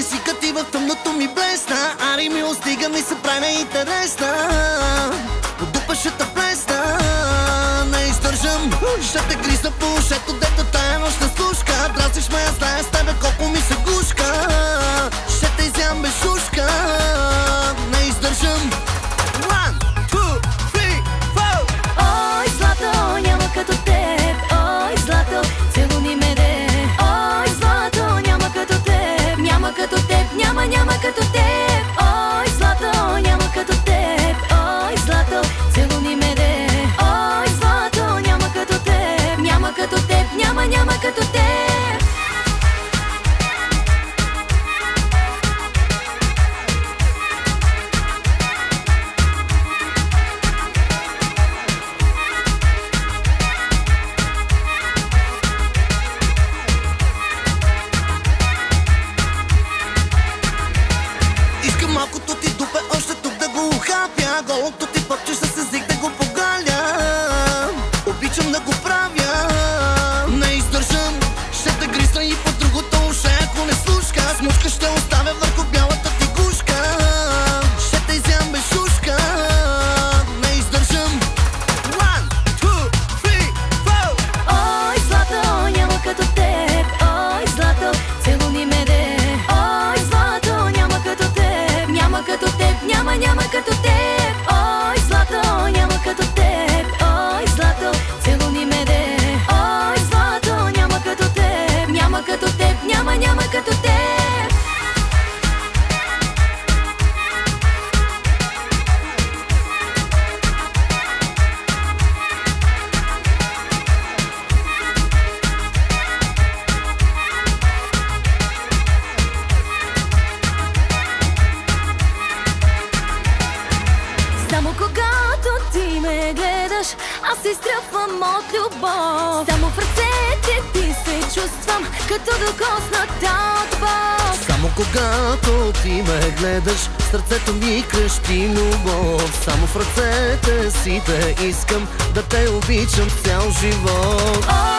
Музиката ти в тъмното ми блесна, ари мило стига ми се прави неинтересна. Подупашата плесна, не издържам, ще те гризна по ушето, дето тая нощ не слушка. Дразниш ме, знае с тебе колко ми се гушка. Ще те изям без шушка, не издържам. One, two, three, four. Ой, злато, няма като теб. Ой, злато, целуни ме де. Ой, злато, няма като теб. Няма като теб, няма като теб. Ой, злато, няма като теб. Ой, злато, целуни ме де. Ой, злато, няма като теб. Няма като теб, няма като теб. Малкото ти дупе още тук да го ухапя, голото ти пъпче с език да го погаля. Обичам да го правя, не издържам, ще те гризна и по другото уше, ако не слушка. Смучка ще оставя върху бялата ти гушка. Ще те изям без шушка, не издържам. One, two, three, four. Ой, злато, няма като теб. Ой, злато, целуни ме де. Ой, злато, няма като теб. Няма като теб, няма като теб. Ой, злато, няма като теб. Ой, злато, целуни ме де. Ой, злато, няма като теб. Няма като теб, няма като теб. Само когато ти ме гледаш, аз се изтръпвам от любов. Само в ръцете ти се чувствам, като докосната от Бог. Само когато ти ме гледаш, сърцето ми крещи любов. Само в ръцете си те искам, да те обичам цял живот.